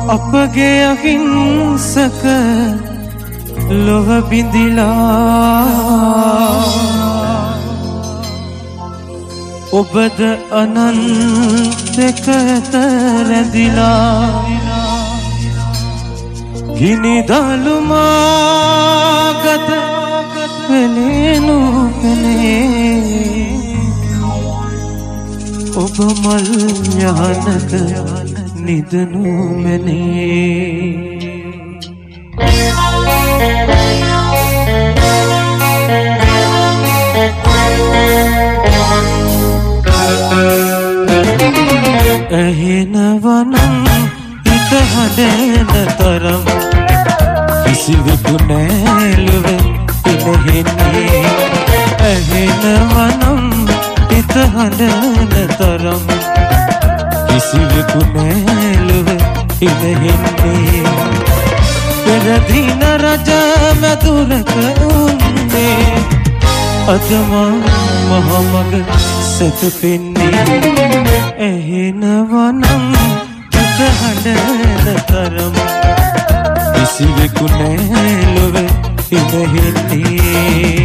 අපගේ අහිංසක ලොව බිඳිලා ඔබද අනන්තක රැඳිලා ගිනි දලුමාගත වෙලෙනු පෙනේ ඔබ මල් යහනක නිදනු මැනේ ඇහෙනවනම් හිත හඬන තරම් කිසිවෙකු නෑලුව ඉනෙහෙන්නේ ඇහෙනවනම් හිත හඬන තරම් කිසිවෙකු නෑලුව ඉනෙහෙන්නේ පෙරදින රජ මැදුරක උන්නේ අදමා මහමග සැතපෙන්නේ ඇහෙනවනම් හිත හඬන තරම් කිසිවෙකු නෑ ලොව ඉනෙහෙන්නේ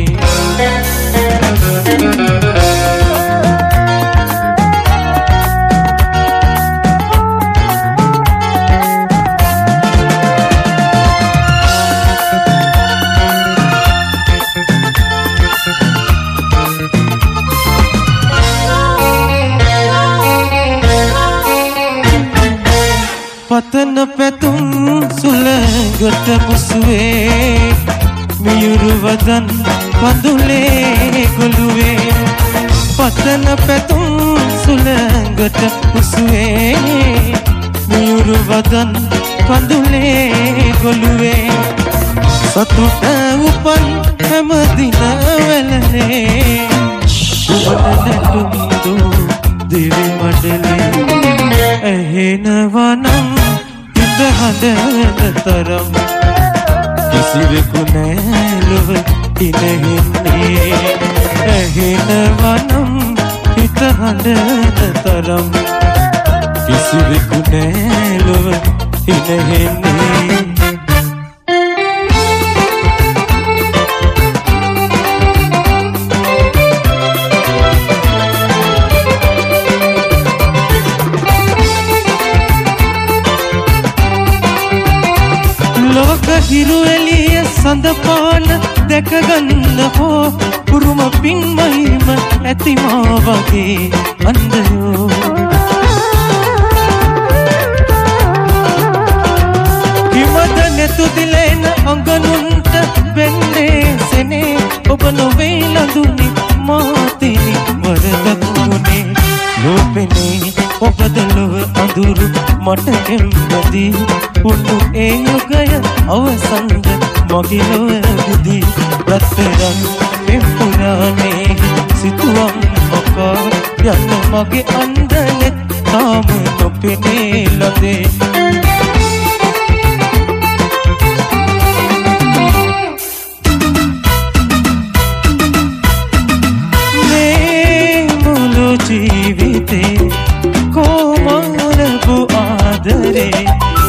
පතන පැතුම් සුළඟට මුසුවේ මියුරු වදන් පඳුලේ ගොළුවේ පතන පැතුම් සුළඟට මුසුවේ මියුරු වදන් පඳුලේ ගොළුවේ සතුට උපන් හැම දින වැළනේ ඔබට නැටුම් දෝ දිවි මඩලේ ඇහෙනවනම් හිත හඬන තරම් කිසිවෙකු නෑ ලොව ඉනෙහෙන්නේ ඇහෙනවනම් හිත හඬන තරම් කිසිවෙකු නෑ ලොව ඉනෙහෙන්නේ හිරු එළිය සඳ පාන දැකගන්න හෝ උරුම පින් මහිම ඇති මා වගේ අන්දයෝ හිමද නැතු දිලෙන අඟනුන්ට වෙන්නේ සෙනේ ඔබ නොවේ ලඳුනි මාතිනි වරදකුනේ ලෝපෙනේ ඔබද ලොව අඳුරු මට එම්බදී උණු ඒ යුගය අවසන්ද මගේ ලොව බුදී රත්තරන් පෙම්පුරානේ සිතුවම් මොකා යන්න මගේ අන්දනෙත් තාම නොපෙනේ ලදේ මේ මුළු ජීවිතේ කොමාලපු ආදරේ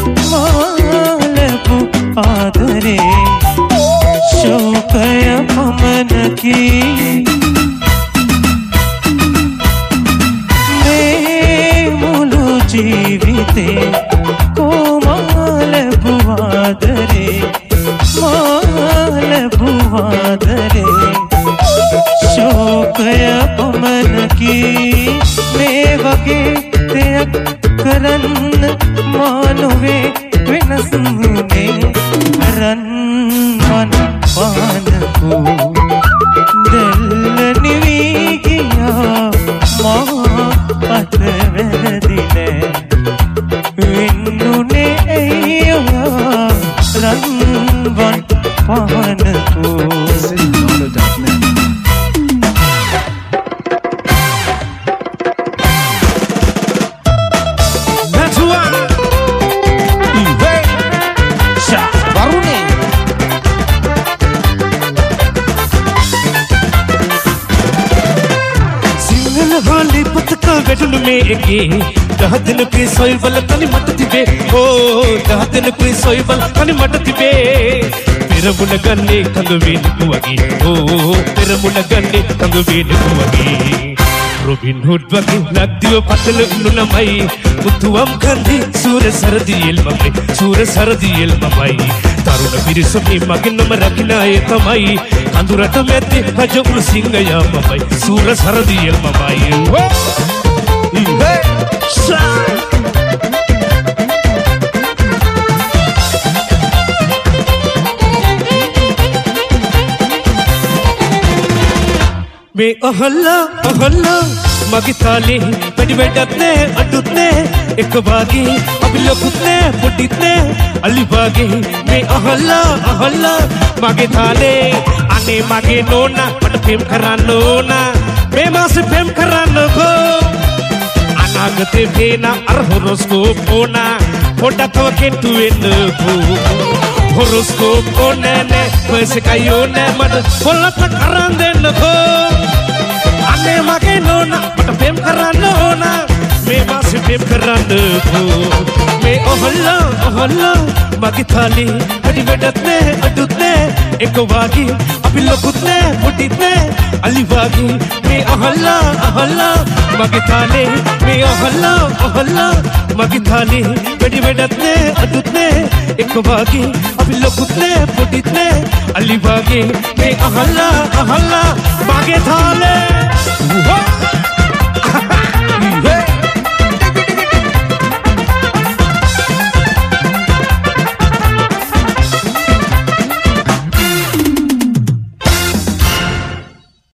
මාලපු ආදරේ ශෝකය පමණකි මේ මුළු ජීවිතේ කොමාලපු ආදරේ මාලපු ආදරේ ශෝකය පමණකි මේ වගේ දෙයක් කරන්න මානොවේ වෙනස්නේ රන්වන් පානකෝ දෙල්ල නිවී ගියා මා අත වැරදිනේ වෙන්නුනේ එයා රන්වන් පානකෝ වෙටුණු මේ එකේ දහදිනකේ සොයවල තනි මට තිබේ ඕ දහදිනකේ සොයවල තනි මට තිබේ පෙරමුණ ගන්නේ කඳ වේනු වගේ ඕ පෙරමුණ ගන්නේ කඳ වේනු වගේ රොබින් හුඩ් වගේ ලක්දිව පතල උණුනමයි මුතුවම් කන්දේ සූර සරදියෙල් මමයි තරුණ පිරිස මේ මගේ නම රකින්න අය තමයි කඳුරට මැද්දේ රජ උණු සිංහයා මමයි සූර සරදියෙල් මමයි මේ අහලා මගේ තාලේ වැඩි වැඩක් නෑ අඩුත් නෑ එක වාගේ අපි ලොකුත් නෑ පොඩිත් නෑ අලි වාගේ මේ අහලා මගේ තාලේ අනේ මගේ නෝනා මට පෙම් කරන්න ඕන මේ මාසේ පෙම් කරන්නකෝ අනාගතේ පේන අර හොරොස්කෝප් ඕන පොඩක් තව කෙට්ටු වෙන්නකෝ හොරොස්කෝප් ඕනේ නෑ පර්සකයි ඕනේ මට පොල්ලත් කරන් දෙන්නකෝ අනේ මගේ නෝනා මට පෙම් කරන්න ඕන මේ මාසේ පෙම් කරන්නකෝ මේ ඔහොල්ලා මගේ තාලේ වැඩි වැඩක් නෑ අඩුත් නෑ එක වාගේ අපි ලොකුත් නෑ පොඩිත් නෑ අලි වාගේ මේ අහලා මගේ තාලේ මේ අහලා මගේ තාලේ වැඩි වැඩක් නෑ අඩුත් නෑ එක වාගේ අපි ලොකුත් නෑ පොඩිත් නෑ අලි වාගේ මේ අහලා මගේ තාලේ